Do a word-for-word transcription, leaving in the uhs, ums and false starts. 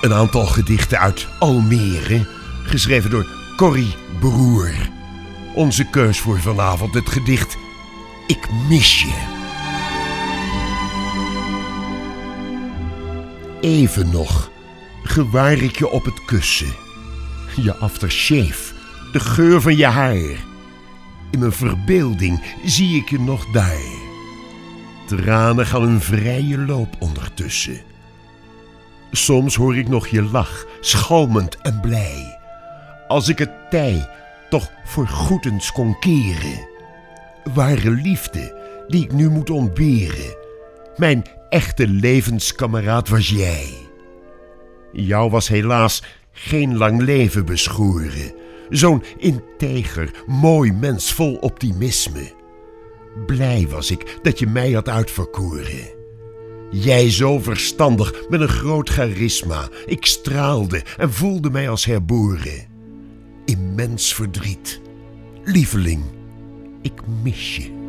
Een aantal gedichten uit Almere, geschreven door Corrie Broer. Onze keus voor vanavond, het gedicht Ik mis je. Even nog gewaar ik je op het kussen. Je aftershave, de geur van je haar. In mijn verbeelding zie ik je nog daar. Tranen gaan een vrije loop ondertussen. Soms hoor ik nog je lach, schalmend en blij. Als ik het tij toch voorgoedens kon keren. Ware liefde die ik nu moet ontberen. Mijn echte levenskameraad was jij. Jou was helaas geen lang leven beschoren. Zo'n integer, mooi mens vol optimisme. Blij was ik dat je mij had uitverkoren. Jij zo verstandig, met een groot charisma. Ik straalde en voelde mij als herboren. Immens verdriet. Lieveling, ik mis je.